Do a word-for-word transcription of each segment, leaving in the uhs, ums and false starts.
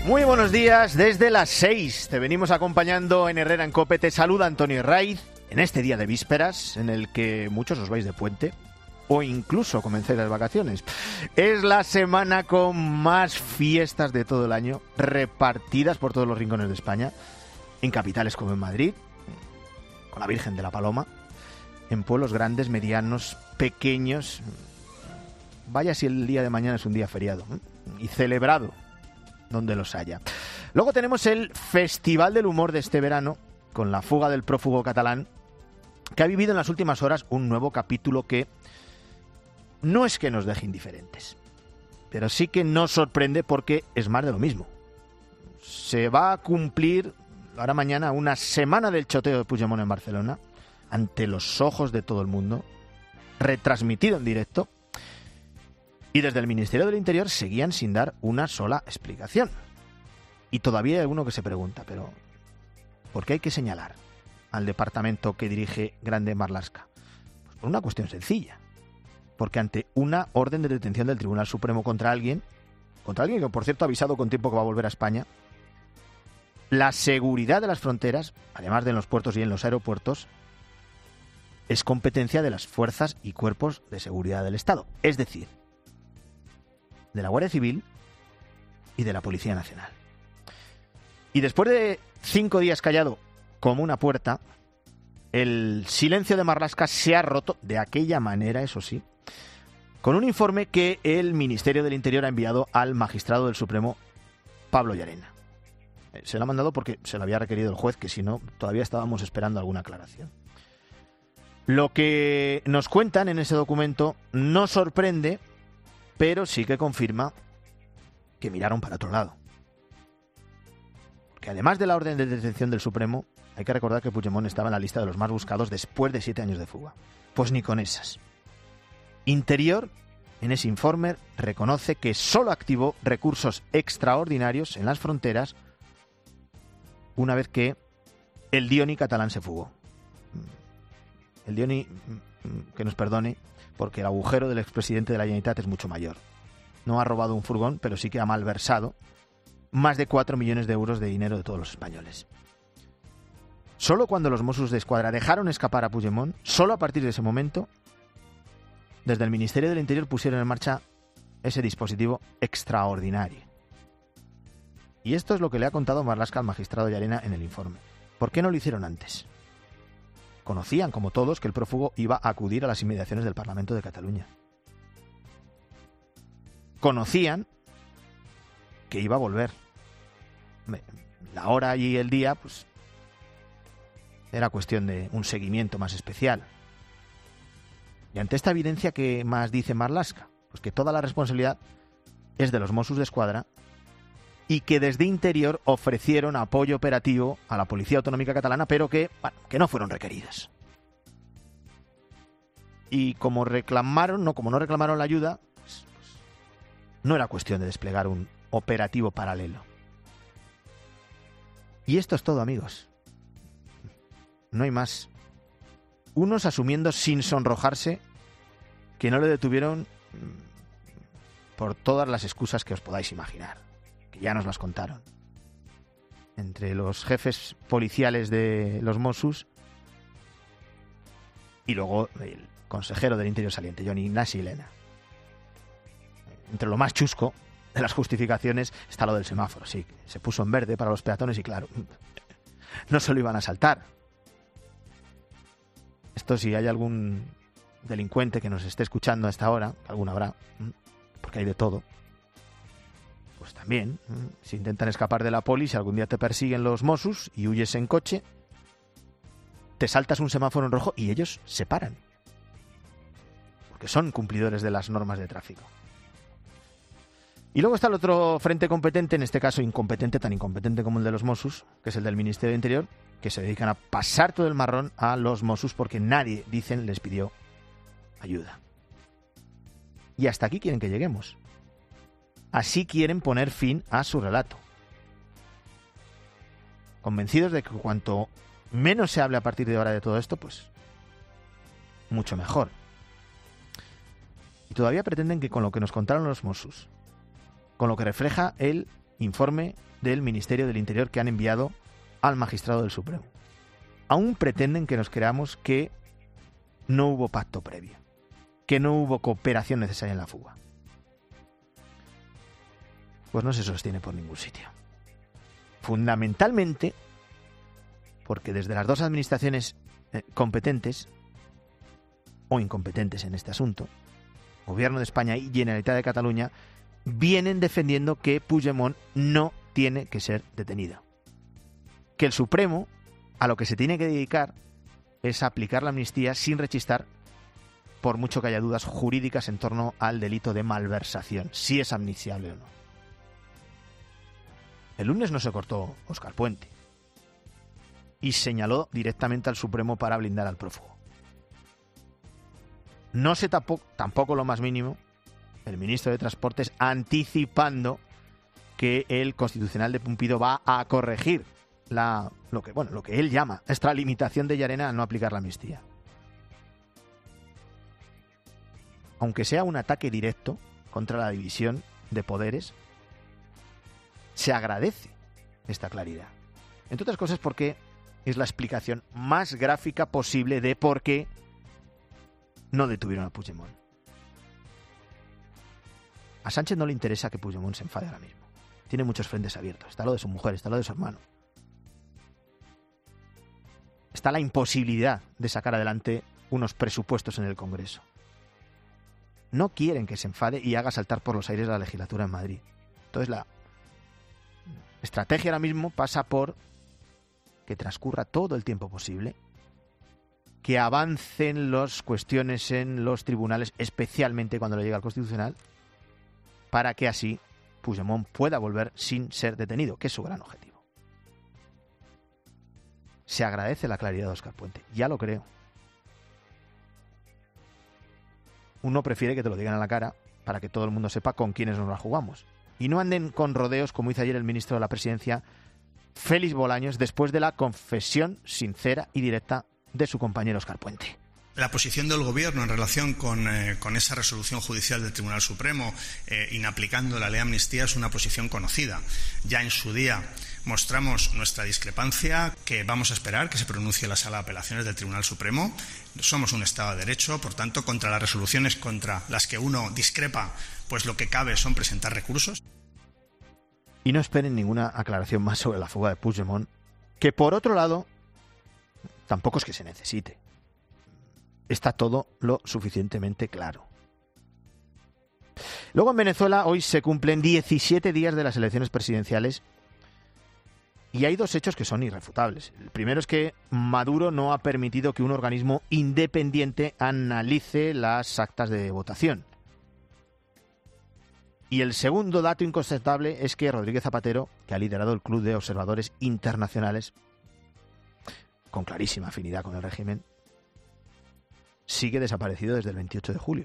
Muy buenos días, desde las seis te venimos acompañando en Herrera en COPE. Te saluda Antonio Herraiz en este día de vísperas en el que muchos os vais de puente o incluso comenzáis las vacaciones. Es la semana con más fiestas de todo el año, repartidas por todos los rincones de España, en capitales como en Madrid, con la Virgen de la Paloma, en pueblos grandes, medianos, pequeños. Vaya si el día de mañana es un día feriado, ¿eh? Y celebrado donde los haya. Luego tenemos el Festival del Humor de este verano, con la fuga del prófugo catalán, que ha vivido en las últimas horas un nuevo capítulo que no es que nos deje indiferentes, pero sí que nos sorprende porque es más de lo mismo. Se va a cumplir ahora mañana una semana del choteo de Puigdemont en Barcelona, ante los ojos de todo el mundo, retransmitido en directo. Y desde el Ministerio del Interior seguían sin dar una sola explicación. Y todavía hay alguno que se pregunta, pero ¿por qué hay que señalar al departamento que dirige Grande Marlaska? Pues por una cuestión sencilla. Porque ante una orden de detención del Tribunal Supremo contra alguien, contra alguien que por cierto ha avisado con tiempo que va a volver a España, la seguridad de las fronteras, además de en los puertos y en los aeropuertos, es competencia de las fuerzas y cuerpos de seguridad del Estado. Es decir, de la Guardia Civil y de la Policía Nacional. Y después de cinco días callado como una puerta, el silencio de Marlaska se ha roto de aquella manera, eso sí, con un informe que el Ministerio del Interior ha enviado al magistrado del Supremo, Pablo Llarena. Se lo ha mandado porque se lo había requerido el juez, que si no, todavía estábamos esperando alguna aclaración. Lo que nos cuentan en ese documento no sorprende, pero sí que confirma que miraron para otro lado. Que además de la orden de detención del Supremo, hay que recordar que Puigdemont estaba en la lista de los más buscados después de siete años de fuga. Pues ni con esas. Interior, en ese informe, reconoce que solo activó recursos extraordinarios en las fronteras una vez que el Dioni catalán se fugó. El Dioni, que nos perdone, porque el agujero del expresidente de la Generalitat es mucho mayor. No ha robado un furgón, pero sí que ha malversado más de cuatro millones de euros de dinero de todos los españoles. Solo cuando los Mossos de Escuadra dejaron escapar a Puigdemont, solo a partir de ese momento, desde el Ministerio del Interior pusieron en marcha ese dispositivo extraordinario. Y esto es lo que le ha contado Marlaska al magistrado Llarena en el informe. ¿Por qué no lo hicieron antes? Conocían, como todos, que el prófugo iba a acudir a las inmediaciones del Parlamento de Cataluña. Conocían que iba a volver. La hora y el día, pues, era cuestión de un seguimiento más especial. Y ante esta evidencia, ¿qué más dice Marlaska? Pues que toda la responsabilidad es de los Mossos de Escuadra y que desde Interior ofrecieron apoyo operativo a la Policía Autonómica Catalana, pero que, bueno, que no fueron requeridas. Y como reclamaron, no, como no reclamaron la ayuda, pues, pues, no era cuestión de desplegar un operativo paralelo. Y esto es todo, amigos. No hay más. Unos asumiendo sin sonrojarse que no le detuvieron por todas las excusas que os podáis imaginar, que ya nos las contaron. Entre los jefes policiales de los Mossos y luego el consejero del Interior saliente, Joan Ignasi Elena. Entre lo más chusco de las justificaciones está lo del semáforo. Sí, se puso en verde para los peatones y claro, no se lo iban a saltar. Esto, si hay algún delincuente que nos esté escuchando a esta hora, alguna habrá, porque hay de todo, pues también, si intentan escapar de la poli, si algún día te persiguen los Mossos y huyes en coche, te saltas un semáforo en rojo y ellos se paran, porque son cumplidores de las normas de tráfico. Y luego está el otro frente competente, en este caso incompetente, tan incompetente como el de los Mossos, que es el del Ministerio de Interior, que se dedican a pasar todo el marrón a los Mossos porque nadie, dicen, les pidió ayuda. Y hasta aquí quieren que lleguemos. Así quieren poner fin a su relato. Convencidos de que cuanto menos se hable a partir de ahora de todo esto, pues mucho mejor. Y todavía pretenden que con lo que nos contaron los Mossos, con lo que refleja el informe del Ministerio del Interior que han enviado al magistrado del Supremo. Aún pretenden que nos creamos que no hubo pacto previo, que no hubo cooperación necesaria en la fuga. Pues no se sostiene por ningún sitio. Fundamentalmente porque desde las dos administraciones eh, competentes o incompetentes en este asunto, Gobierno de España y Generalitat de Cataluña, vienen defendiendo que Puigdemont no tiene que ser detenido. Que el Supremo a lo que se tiene que dedicar es a aplicar la amnistía sin rechistar, por mucho que haya dudas jurídicas en torno al delito de malversación, si es amnistiable o no. El lunes no se cortó Óscar Puente y señaló directamente al Supremo para blindar al prófugo. No se tapó tampoco lo más mínimo el ministro de Transportes anticipando que el Constitucional de Pumpido va a corregir la, lo que, bueno, lo que él llama extralimitación de Llarena al no aplicar la amnistía. Aunque sea un ataque directo contra la división de poderes, se agradece esta claridad. Entre otras cosas porque es la explicación más gráfica posible de por qué no detuvieron a Puigdemont. A Sánchez no le interesa que Puigdemont se enfade ahora mismo. Tiene muchos frentes abiertos. Está lo de su mujer, está lo de su hermano. Está la imposibilidad de sacar adelante unos presupuestos en el Congreso. No quieren que se enfade y haga saltar por los aires la legislatura en Madrid. Entonces la estrategia ahora mismo pasa por que transcurra todo el tiempo posible, que avancen las cuestiones en los tribunales, especialmente cuando le llega al Constitucional, para que así Puigdemont pueda volver sin ser detenido, que es su gran objetivo. Se agradece la claridad de Óscar Puente, ya lo creo. Uno prefiere que te lo digan a la cara para que todo el mundo sepa con quiénes nos la jugamos. Y no anden con rodeos como hizo ayer el ministro de la Presidencia, Félix Bolaños, después de la confesión sincera y directa de su compañero Óscar Puente. La posición del Gobierno en relación con, eh, con esa resolución judicial del Tribunal Supremo eh, inaplicando la ley de amnistía es una posición conocida. Ya en su día mostramos nuestra discrepancia, que vamos a esperar que se pronuncie la Sala de Apelaciones del Tribunal Supremo. Somos un Estado de Derecho, por tanto, contra las resoluciones contra las que uno discrepa, pues lo que cabe son presentar recursos. Y no esperen ninguna aclaración más sobre la fuga de Puigdemont, que por otro lado, tampoco es que se necesite. Está todo lo suficientemente claro. Luego en Venezuela hoy se cumplen diecisiete días de las elecciones presidenciales y hay dos hechos que son irrefutables. El primero es que Maduro no ha permitido que un organismo independiente analice las actas de votación. Y el segundo dato incontestable es que Rodríguez Zapatero, que ha liderado el Club de Observadores Internacionales, con clarísima afinidad con el régimen, sigue desaparecido desde el veintiocho de julio.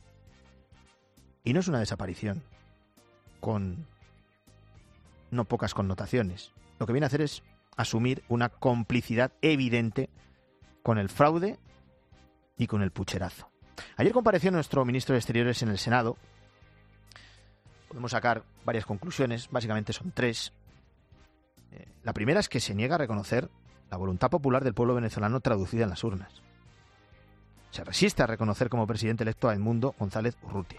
Y no es una desaparición con no pocas connotaciones. Lo que viene a hacer es asumir una complicidad evidente con el fraude y con el pucherazo. Ayer compareció nuestro ministro de Exteriores en el Senado. Podemos sacar varias conclusiones, básicamente son tres. Eh, la primera es que se niega a reconocer la voluntad popular del pueblo venezolano traducida en las urnas. Se resiste a reconocer como presidente electo a Edmundo González Urrutia.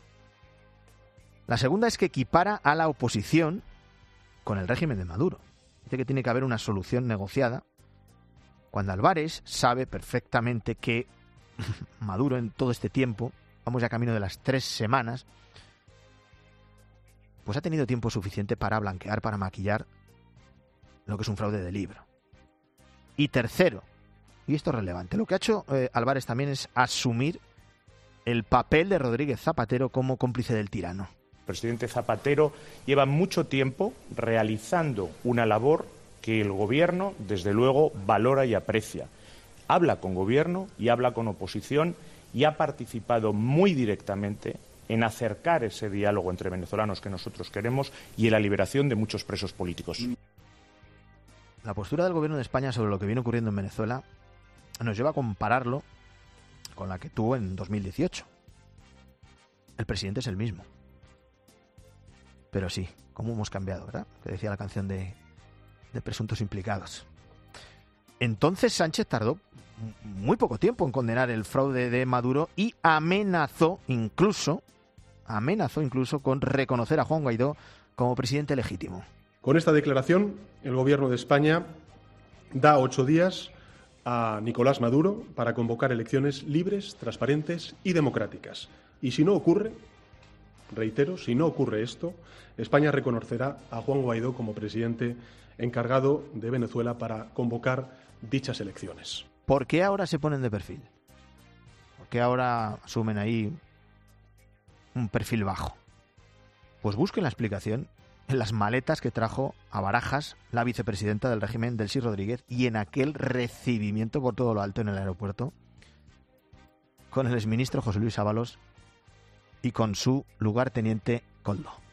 La segunda es que equipara a la oposición con el régimen de Maduro. Dice que tiene que haber una solución negociada, cuando Álvarez sabe perfectamente que Maduro en todo este tiempo, vamos ya camino de las tres semanas, pues ha tenido tiempo suficiente para blanquear, para maquillar lo que es un fraude de libro. Y tercero, y esto es relevante, lo que ha hecho eh, Álvarez también es asumir el papel de Rodríguez Zapatero como cómplice del tirano. El presidente Zapatero lleva mucho tiempo realizando una labor que el Gobierno, desde luego, valora y aprecia. Habla con Gobierno y habla con oposición y ha participado muy directamente en acercar ese diálogo entre venezolanos que nosotros queremos y en la liberación de muchos presos políticos. La postura del Gobierno de España sobre lo que viene ocurriendo en Venezuela nos lleva a compararlo con la que tuvo en dos mil dieciocho. El presidente es el mismo. Pero sí, cómo hemos cambiado, ¿verdad? Que decía la canción de, de Presuntos Implicados. Entonces Sánchez tardó muy poco tiempo en condenar el fraude de Maduro y amenazó incluso, amenazó incluso con reconocer a Juan Guaidó como presidente legítimo. Con esta declaración, el Gobierno de España da ocho días a Nicolás Maduro para convocar elecciones libres, transparentes y democráticas. Y si no ocurre, reitero, si no ocurre esto, España reconocerá a Juan Guaidó como presidente encargado de Venezuela para convocar dichas elecciones. ¿Por qué ahora se ponen de perfil? ¿Por qué ahora asumen ahí un perfil bajo? Pues busquen la explicación en las maletas que trajo a Barajas la vicepresidenta del régimen, Delcy Rodríguez, y en aquel recibimiento por todo lo alto en el aeropuerto con el exministro José Luis Ábalos y con su lugarteniente Koldo.